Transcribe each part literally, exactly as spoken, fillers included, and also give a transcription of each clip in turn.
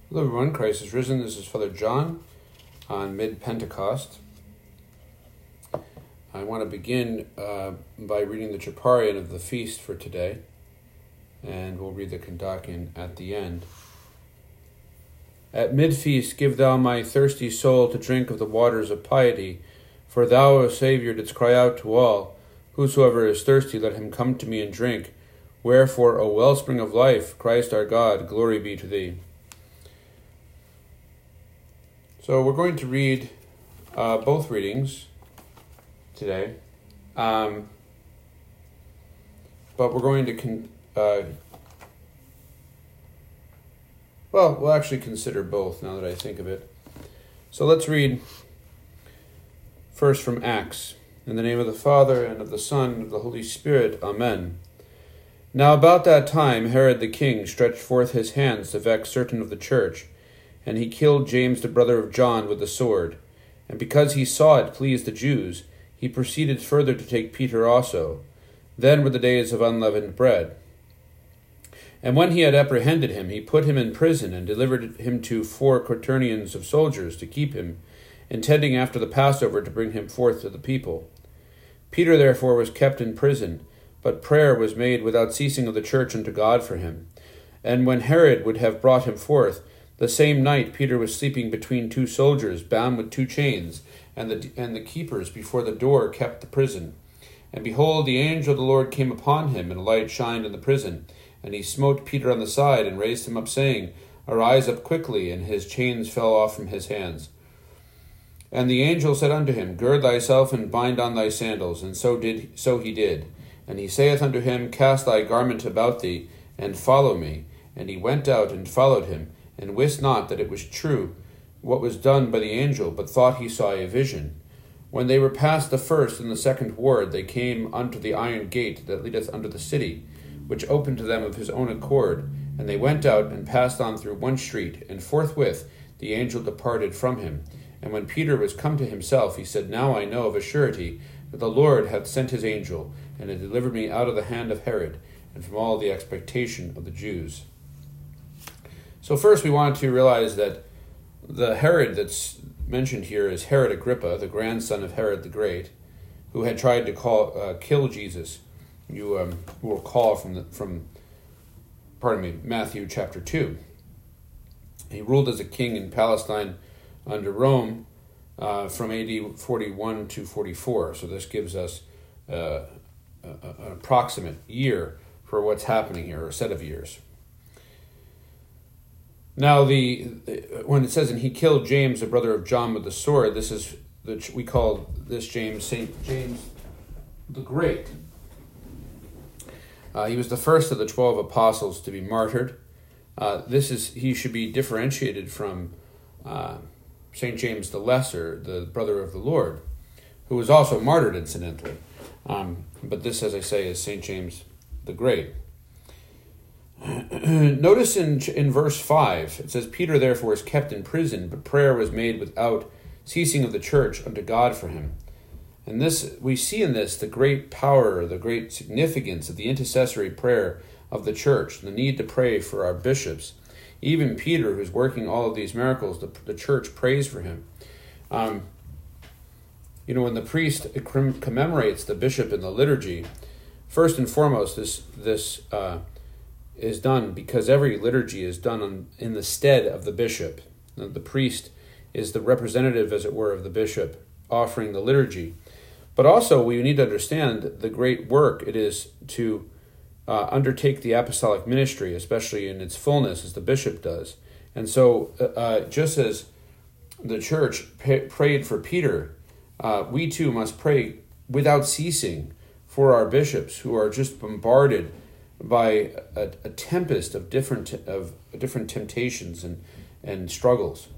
Hello everyone, Christ is risen. This is Father John on mid-Pentecost. I want to begin uh, by reading the Troparion of the feast for today, and we'll read the Kondakion at the end. At mid-feast give thou my thirsty soul to drink of the waters of piety, for thou, O Saviour, didst cry out to all, whosoever is thirsty, let him come to me and drink. Wherefore, O wellspring of life, Christ our God, glory be to thee. So we're going to read uh, both readings today, um, but we're going to, con- uh, well, we'll actually consider both now that I think of it. So let's read first from Acts. In the name of the Father, and of the Son, and of the Holy Spirit. Amen. Now about that time Herod the king stretched forth his hands to vex certain of the church, and he killed James the brother of John with the sword. And because he saw it pleased the Jews, he proceeded further to take Peter also. Then were the days of unleavened bread. And when he had apprehended him, he put him in prison, and delivered him to four quaternions of soldiers to keep him, intending after the Passover to bring him forth to the people. Peter therefore was kept in prison, but prayer was made without ceasing of the church unto God for him. And when Herod would have brought him forth, the same night Peter was sleeping between two soldiers, bound with two chains, and the and the keepers before the door kept the prison. And behold, the angel of the Lord came upon him, and a light shined in the prison. And he smote Peter on the side, and raised him up, saying, Arise up quickly. And his chains fell off from his hands. And the angel said unto him, Gird thyself, and bind on thy sandals. And so did so he did. And he saith unto him, Cast thy garment about thee, and follow me. And he went out and followed him, and wist not that it was true what was done by the angel, but thought he saw a vision. When they were past the first and the second ward, they came unto the iron gate that leadeth unto the city, which opened to them of his own accord. And they went out and passed on through one street, and forthwith the angel departed from him. And when Peter was come to himself, he said, Now I know of a surety that the Lord hath sent his angel, and hath delivered me out of the hand of Herod, and from all the expectation of the Jews. So first we want to realize that the Herod that's mentioned here is Herod Agrippa, the grandson of Herod the Great, who had tried to call uh, kill Jesus. You um, will recall from the, from pardon me Matthew chapter two. He ruled as a king in Palestine under Rome uh, from A D forty-one to forty-four. So this gives us uh, a, a, an approximate year for what's happening here, or a set of years. Now, the when it says, and he killed James, the brother of John, with the sword, this is, the, we call this James Saint James the Great. Uh, he was the first of the twelve apostles to be martyred. Uh, this is he should be differentiated from uh, Saint James the Lesser, the brother of the Lord, who was also martyred incidentally. Um, but this, as I say, is Saint James the Great. Notice in in verse five, it says, Peter therefore is kept in prison, but prayer was made without ceasing of the church unto God for him. And this we see in this the great power, the great significance of the intercessory prayer of the church, the need to pray for our bishops. Even Peter, who's working all of these miracles, the, the church prays for him. Um, you know, when the priest commemorates the bishop in the liturgy, first and foremost, this this uh, is done because every liturgy is done on, in the stead of the bishop. The priest is the representative, as it were, of the bishop offering the liturgy. But also we need to understand the great work it is to uh, undertake the apostolic ministry, especially in its fullness, as the bishop does. And so uh, just as the church p- prayed for Peter, uh, we too must pray without ceasing for our bishops, who are just bombarded by a, a tempest of different of different temptations and, and struggles.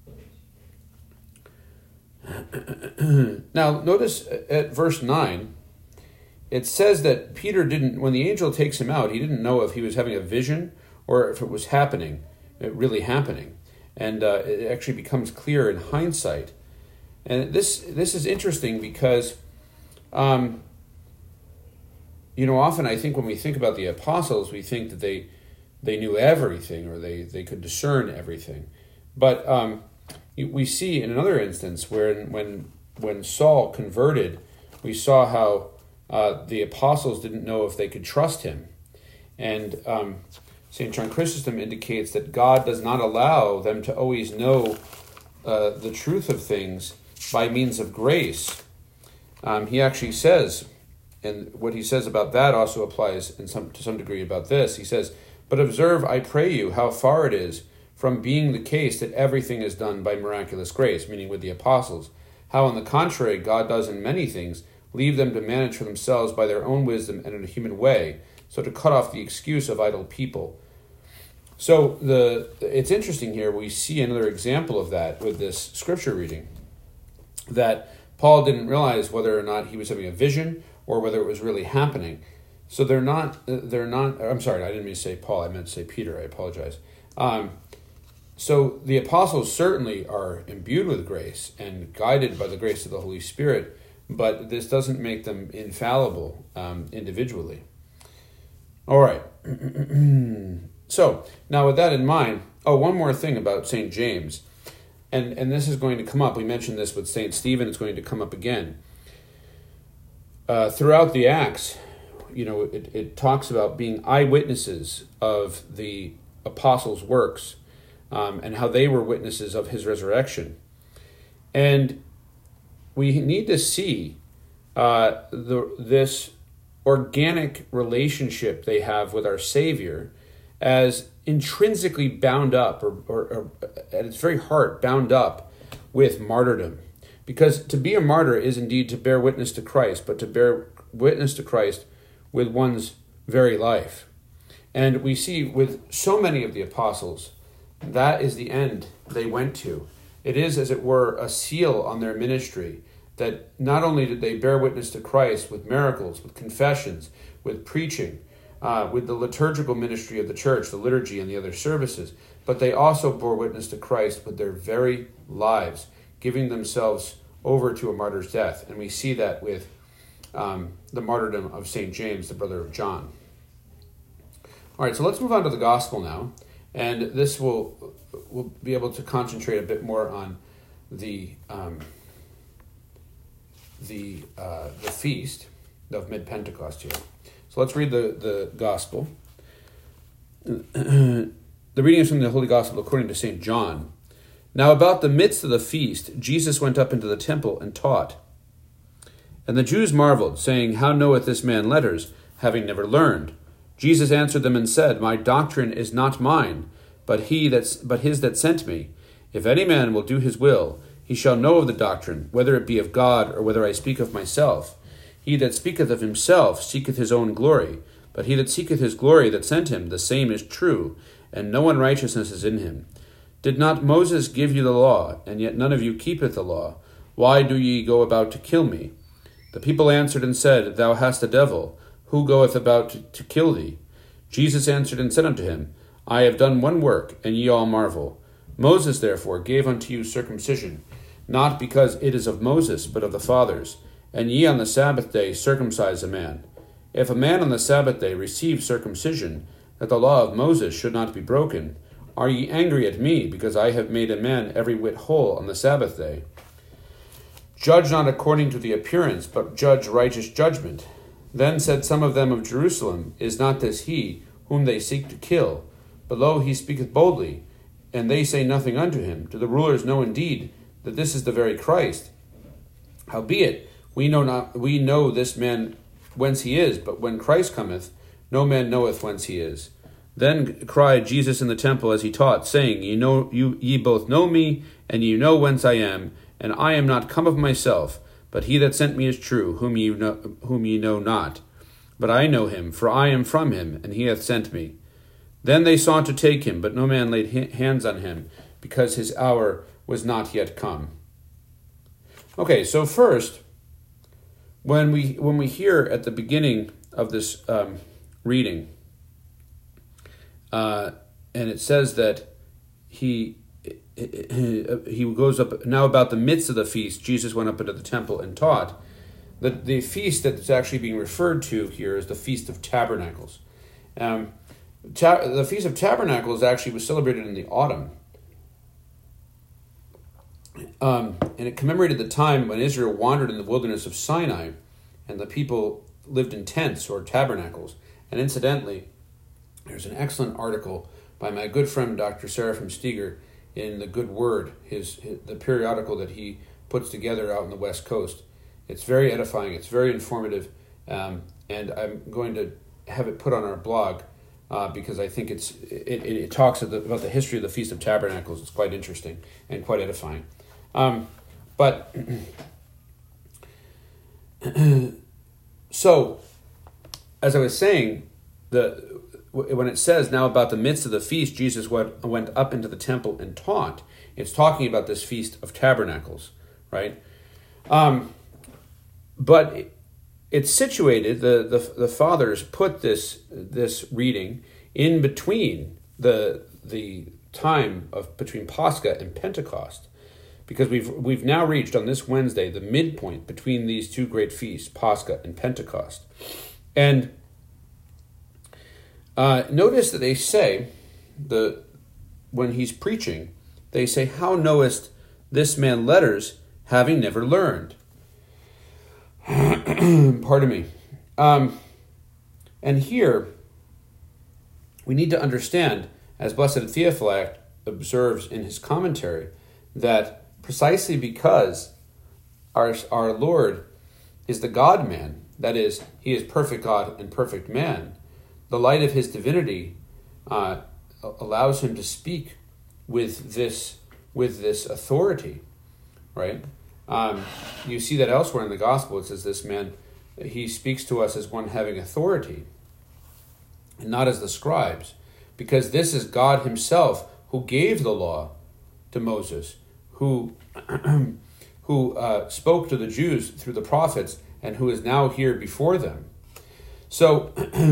Now, notice at verse nine, it says that Peter didn't, when the angel takes him out, he didn't know if he was having a vision or if it was happening, it really happening. And uh, it actually becomes clear in hindsight. And this this is interesting because um, you know, often I think when we think about the apostles, we think that they they knew everything, or they, they could discern everything. But um, we see in another instance where when when Saul converted, we saw how uh, the apostles didn't know if they could trust him. And um, Saint John Chrysostom indicates that God does not allow them to always know uh, the truth of things by means of grace. Um, he actually says, and what he says about that also applies in some to some degree about this. He says, "But observe, I pray you, how far it is from being the case that everything is done by miraculous grace," meaning with the apostles. "How, on the contrary, God does in many things leave them to manage for themselves by their own wisdom and in a human way, so to cut off the excuse of idle people." So the it's interesting here, we see another example of that with this scripture reading, that Paul didn't realize whether or not he was having a vision or whether it was really happening. So they're not, they're not, I'm sorry, I didn't mean to say Paul, I meant to say Peter, I apologize. Um, so the apostles certainly are imbued with grace and guided by the grace of the Holy Spirit, but this doesn't make them infallible um, individually. All right. So now with that in mind, oh, one more thing about Saint James, and, and this is going to come up. We mentioned this with Saint Stephen. It's going to come up again. Uh, throughout the Acts, you know, it, it talks about being eyewitnesses of the apostles' works um, and how they were witnesses of his resurrection. And we need to see uh, the this organic relationship they have with our Savior as intrinsically bound up, or, or, or at its very heart, bound up with martyrdom. Because to be a martyr is indeed to bear witness to Christ, but to bear witness to Christ with one's very life. And we see with so many of the apostles, that is the end they went to. It is, as it were, a seal on their ministry, that not only did they bear witness to Christ with miracles, with confessions, with preaching, uh, with the liturgical ministry of the church, the liturgy and the other services, but they also bore witness to Christ with their very lives, giving themselves over to a martyr's death. And we see that with um, the martyrdom of Saint James, the brother of John. All right, so let's move on to the gospel now. And this will we'll be able to concentrate a bit more on the um, the uh, the feast of mid-Pentecost here. So let's read the, the gospel. The reading is from the Holy Gospel according to Saint John. Now about the midst of the feast, Jesus went up into the temple and taught. And the Jews marveled, saying, "How knoweth this man letters, having never learned?" Jesus answered them and said, "My doctrine is not mine, but he that's but his that sent me. If any man will do his will, he shall know of the doctrine, whether it be of God, or whether I speak of myself. He that speaketh of himself seeketh his own glory, but he that seeketh his glory that sent him, the same is true, and no unrighteousness is in him. Did not Moses give you the law, and yet none of you keepeth the law? Why do ye go about to kill me?" The people answered and said, "Thou hast a devil. Who goeth about to, to kill thee?" Jesus answered and said unto him, "I have done one work, and ye all marvel. Moses therefore gave unto you circumcision, not because it is of Moses, but of the fathers. And ye on the Sabbath day circumcise a man. If a man on the Sabbath day receive circumcision, that the law of Moses should not be broken, are ye angry at me, because I have made a man every whit whole on the Sabbath day? Judge not according to the appearance, but judge righteous judgment." Then said some of them of Jerusalem, "Is not this he, whom they seek to kill? But lo, he speaketh boldly, and they say nothing unto him. Do the rulers know indeed that this is the very Christ? Howbeit, we know not we know this man whence he is, but when Christ cometh, no man knoweth whence he is." Then cried Jesus in the temple as he taught, saying, Ye know you ye both know me, and ye know whence I am, and I am not come of myself, but he that sent me is true, whom ye know, whom ye know not. But I know him, for I am from him, and he hath sent me. Then they sought to take him, but no man laid hands on him, because his hour was not yet come. Okay, so first, when we when we hear at the beginning of this um, reading, uh, and it says that he he goes up, now about the midst of the feast, Jesus went up into the temple and taught. The, the feast that's actually being referred to here is the Feast of Tabernacles. Um, Ta- the Feast of Tabernacles actually was celebrated in the autumn. Um, and it commemorated the time when Israel wandered in the wilderness of Sinai, and the people lived in tents or tabernacles. And incidentally, there's an excellent article by my good friend Doctor Seraphim Steger in The Good Word, his, his the periodical that he puts together out on the West Coast. It's very edifying, it's very informative, um, and I'm going to have it put on our blog uh, because I think it's it, it, it talks the, about the history of the Feast of Tabernacles. It's quite interesting and quite edifying. Um, but so, as I was saying, the when it says now about the midst of the feast, Jesus went, went up into the temple and taught. It's talking about this Feast of Tabernacles, right? Um, but it, it's situated. The, the the fathers put this this reading in between the the time of between Pascha and Pentecost. Because we've we've now reached on this Wednesday the midpoint between these two great feasts, Pascha and Pentecost. And uh, notice that they say, the when he's preaching, they say, "How knowest this man letters, having never learned?" Pardon me. Um, and here, we need to understand, as Blessed Theophylact observes in his commentary, that precisely because our our Lord is the God-man, that is, he is perfect God and perfect man, the light of his divinity uh, allows him to speak with this with this authority, right? Um, you see that elsewhere in the Gospel. It says this man, he speaks to us as one having authority, and not as the scribes, because this is God himself who gave the law to Moses, who who uh, spoke to the Jews through the prophets, and who is now here before them. So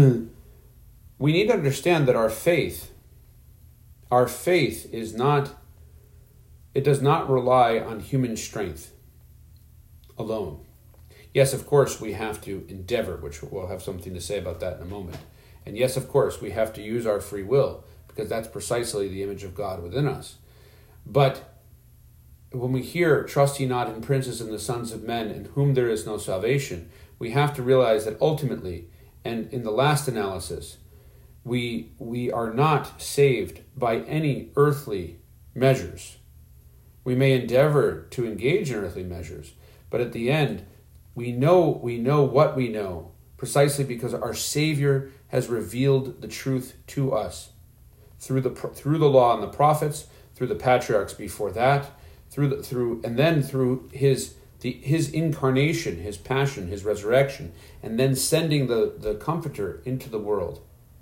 we need to understand that our faith, our faith is not, it does not rely on human strength alone. Yes, of course, we have to endeavor, which we'll have something to say about that in a moment. And yes, of course, we have to use our free will, because that's precisely the image of God within us. But when we hear, "Trust ye not in princes and the sons of men, in whom there is no salvation," we have to realize that ultimately, and in the last analysis, we we are not saved by any earthly measures. We may endeavor to engage in earthly measures, but at the end, we know we know what we know, precisely because our Savior has revealed the truth to us through the through the law and the prophets, through the patriarchs before that, through the, through and then through his the his incarnation, his passion, his resurrection, and then sending the, the Comforter into the world.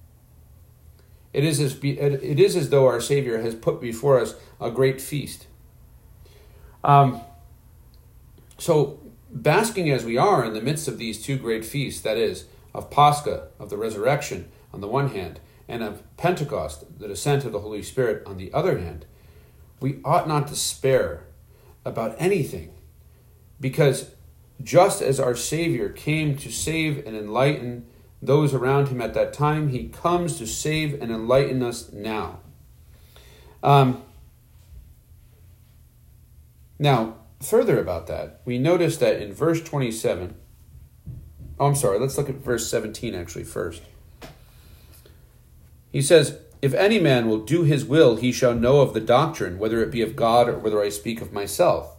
It is as it is as though our Savior has put before us a great feast. Um. So, basking as we are in the midst of these two great feasts, that is, of Pascha, of the resurrection on the one hand, and of Pentecost, the descent of the Holy Spirit on the other hand, we ought not despair about anything, because just as our Savior came to save and enlighten those around him at that time, he comes to save and enlighten us now. Um, now, further about that, we notice that in verse twenty-seven, oh, I'm sorry, let's look at verse seventeen actually first. He says, "If any man will do his will, he shall know of the doctrine, whether it be of God or whether I speak of myself."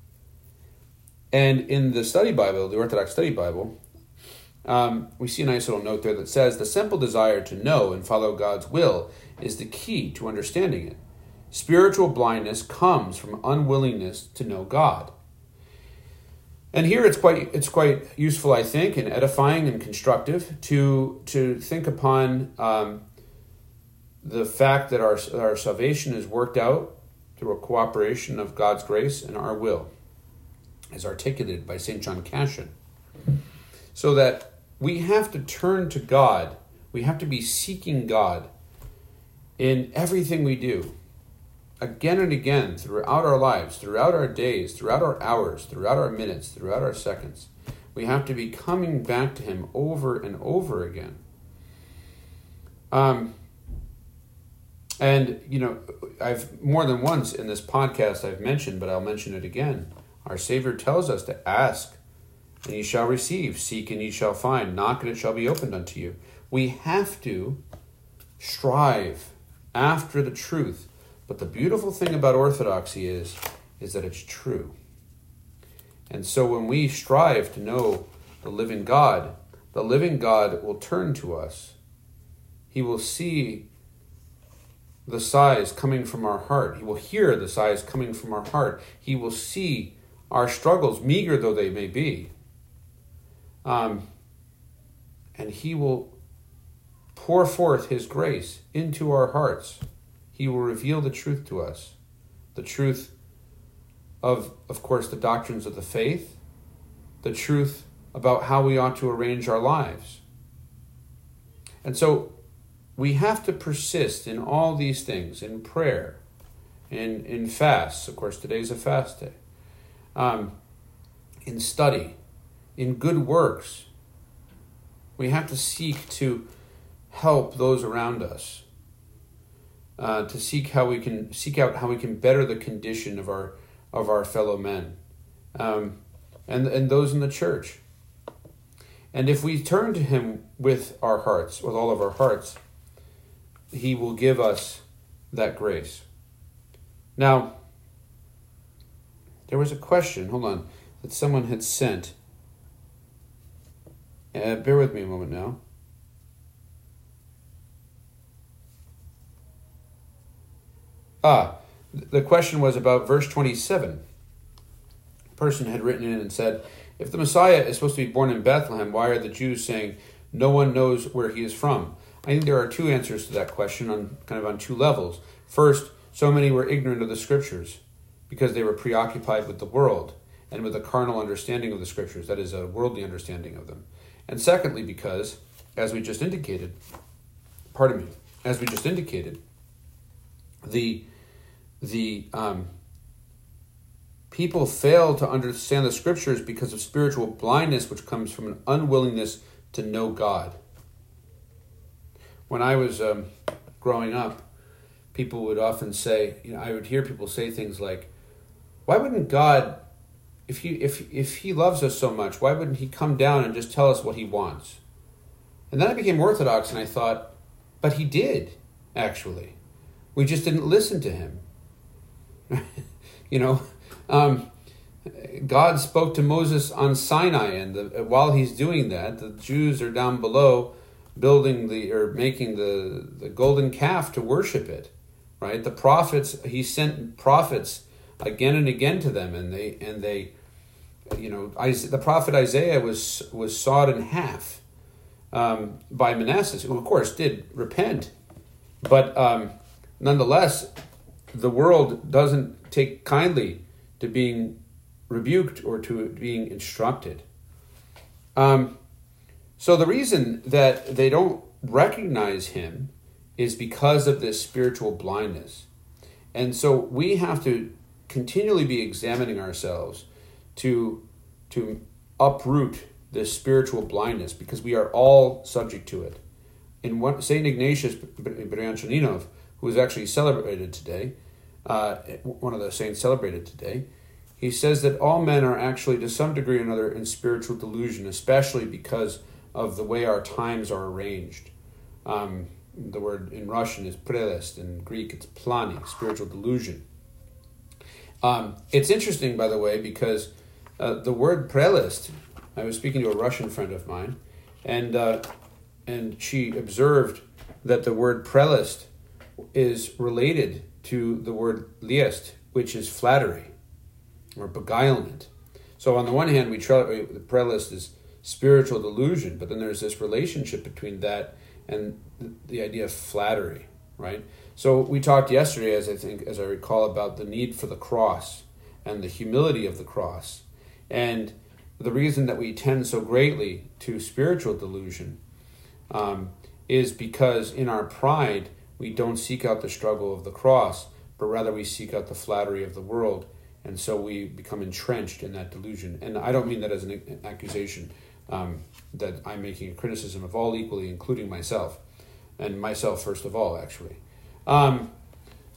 And in the study Bible, the Orthodox Study Bible, um, we see a nice little note there that says, "The simple desire to know and follow God's will is the key to understanding it. Spiritual blindness comes from unwillingness to know God." And here it's quite it's quite useful, I think, and edifying and constructive to to think upon um, the fact that our our salvation is worked out through a cooperation of God's grace and our will, as articulated by Saint John Cassian. So that we have to turn to God, we have to be seeking God in everything we do, again and again, throughout our lives, throughout our days, throughout our hours, throughout our minutes, throughout our seconds. We have to be coming back to him over and over again. Um, And, you know, I've more than once in this podcast I've mentioned, but I'll mention it again. Our Savior tells us to ask, and ye shall receive. Seek, and ye shall find. Knock, and it shall be opened unto you. We have to strive after the truth. But the beautiful thing about orthodoxy is, is that it's true. And so when we strive to know the living God, the living God will turn to us. He will see the sighs coming from our heart. He will hear the sighs coming from our heart. He will see our struggles, meager though they may be. Um, and he will pour forth his grace into our hearts. He will reveal the truth to us. The truth of, of course, the doctrines of the faith. The truth about how we ought to arrange our lives. And so we have to persist in all these things, in prayer, in, in fasts. Of course, today's a fast day. Um, in study, in good works. We have to seek to help those around us, uh, to seek how we can seek out how we can better the condition of our of our fellow men, um, and and those in the church. And if we turn to him with our hearts, with all of our hearts, he will give us that grace. Now, there was a question, hold on, that someone had sent. Uh, bear with me a moment now. Ah, the question was about verse twenty-seven. A person had written in and said, if the Messiah is supposed to be born in Bethlehem, why are the Jews saying no one knows where he is from? I think there are two answers to that question on kind of on two levels. First, so many were ignorant of the scriptures because they were preoccupied with the world and with a carnal understanding of the scriptures, that is, a worldly understanding of them. And secondly, because, as we just indicated, pardon me, as we just indicated, the the um, people fail to understand the scriptures because of spiritual blindness, which comes from an unwillingness to know God. When I was um, growing up, people would often say, you know, I would hear people say things like, why wouldn't God, if he, if, if he loves us so much, why wouldn't he come down and just tell us what he wants? And then I became Orthodox and I thought, but he did, actually. We just didn't listen to him. you know, um, God spoke to Moses on Sinai, and the, while he's doing that, the Jews are down below building the, or making the, the golden calf to worship it, right? The prophets, he sent prophets again and again to them, and they, and they, you know, the prophet Isaiah was, was sawed in half um, by Manasseh, who of course did repent, but um, nonetheless, the world doesn't take kindly to being rebuked or to being instructed. Um, so the reason that they don't recognize him is because of this spiritual blindness. And so we have to continually be examining ourselves to, to uproot this spiritual blindness, because we are all subject to it. In what Saint Ignatius Bryanchaninov, who is actually celebrated today, uh, one of the saints celebrated today, he says that all men are actually to some degree or another in spiritual delusion, especially because of the way our times are arranged. Um, the word in Russian is prelest, in Greek it's plani, spiritual delusion. Um, it's interesting, by the way, because uh, the word prelest, I was speaking to a Russian friend of mine, and uh, and she observed that the word prelest is related to the word liest, which is flattery or beguilement. So on the one hand, we try, the prelest is spiritual delusion, but then there's this relationship between that and the idea of flattery, right? So we talked yesterday, as I think, as I recall, about the need for the cross and the humility of the cross. And the reason that we tend so greatly to spiritual delusion um, is because in our pride, we don't seek out the struggle of the cross, but rather we seek out the flattery of the world. And so we become entrenched in that delusion. And I don't mean that as an accusation, um, that I'm making a criticism of all equally, including myself, and myself first of all, actually. Um,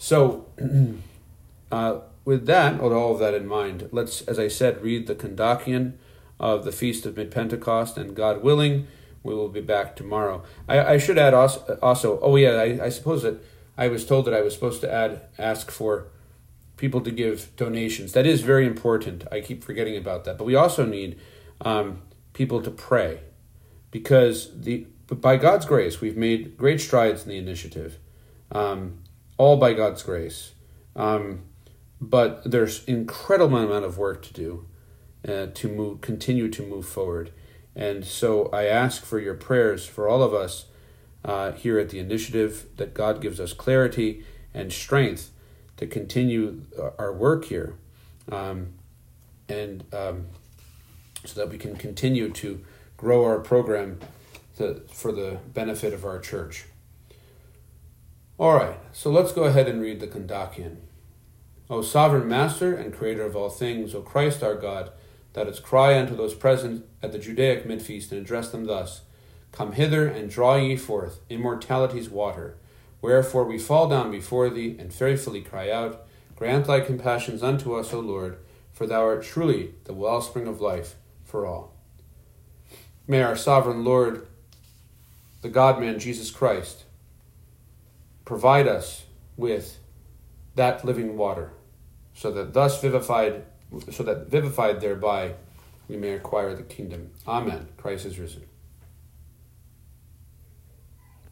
So, uh, with that, with all of that in mind, let's, as I said, read the Kondakion of the Feast of Mid-Pentecost, and God willing, we will be back tomorrow. I, I should add also, also oh yeah, I, I suppose that I was told that I was supposed to add, ask for people to give donations. That is very important. I keep forgetting about that. But we also need um, people to pray, because the but by God's grace, we've made great strides in the initiative, um, all by God's grace. Um, but there's incredible amount of work to do uh, to move, continue to move forward. And so I ask for your prayers for all of us uh, here at the initiative, that God gives us clarity and strength to continue our work here, um, and um, so that we can continue to grow our program to, for the benefit of our church. All right, so let's go ahead and read the Kondakion. O sovereign Master and Creator of all things, O Christ our God, let us cry unto those present at the Judaic mid-feast and address them thus: Come hither and draw ye forth immortality's water. Wherefore we fall down before thee and fearfully cry out, Grant thy compassions unto us, O Lord, for thou art truly the wellspring of life for all. May our sovereign Lord, the God-man Jesus Christ, provide us with that living water, so that thus vivified, so that vivified thereby we may acquire the kingdom. Amen. Christ is risen.